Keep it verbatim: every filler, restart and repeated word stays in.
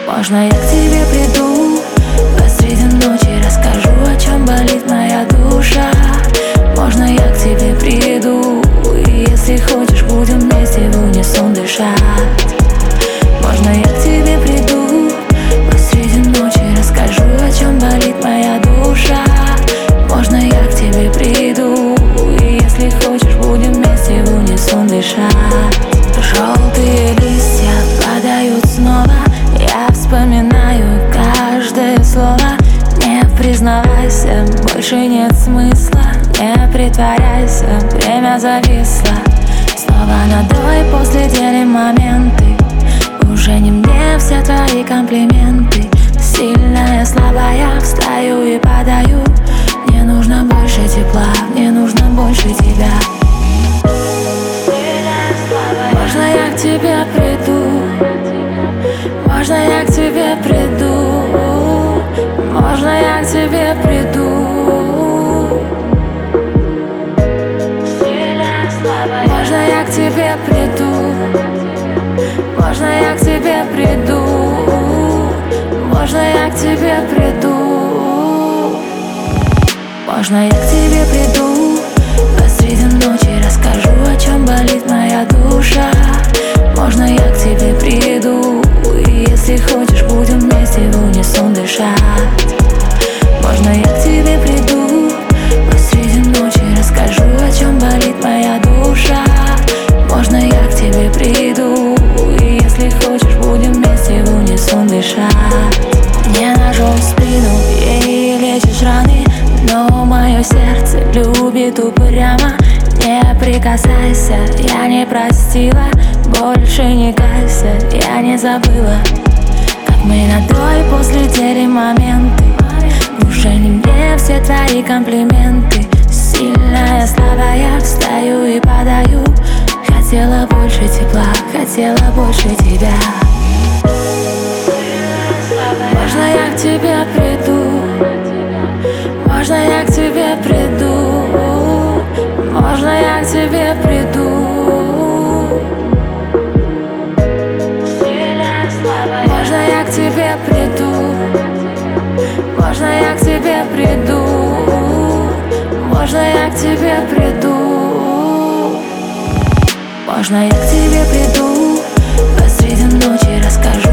Можно я к тебе приду посреди ночи, расскажу, о чем болит моя душа. Можно я к тебе приду, и если хочешь, будем вместе в унисон дышать. Можно я к тебе приду посреди ночи, расскажу, о чем болит моя душа. Можно я к тебе приду, и если хочешь, будем вместе в унисон дышать. Желтые листья падают снова, я вспоминаю каждое слово. Не признавайся, больше нет смысла, не притворяйся, время зависло. Снова надой после делим моменты, уже не мне все твои комплименты. Сильная, слабая, встаю и падаю. Мне нужно больше тепла, мне нужно больше тебя. Можно я к тебе приду, можно я к тебе приду, можно я к тебе приду, можно я к тебе приду, можно я к тебе приду, можно я к тебе приду, можно я к тебе приду посреди ночи, расскажу, о чем болит моя душа. Можно я к тебе приду, и если хочешь, будем вместе в унисон дышать. Можно я к тебе приду посреди ночи, расскажу, о чем болит моя душа. Можно я к тебе приду, и если хочешь, будем вместе в унисон дышать. Не ножом в спину ей лечишь раны, но мое сердце любит упрямо. Не прикасайся, я не простила, больше не кайся, я не забыла, как мы надой после делим моменты. Уже не мне все твои комплименты. Сильная, слабая, встаю и падаю. Хотела больше тепла, хотела больше тебя. Можно я к тебе приду, можно я к тебе приду, можно я к тебе приду, можно я к тебе приду, можно я к тебе приду, можно я к тебе приду, можно я к тебе приду посреди ночи, расскажу,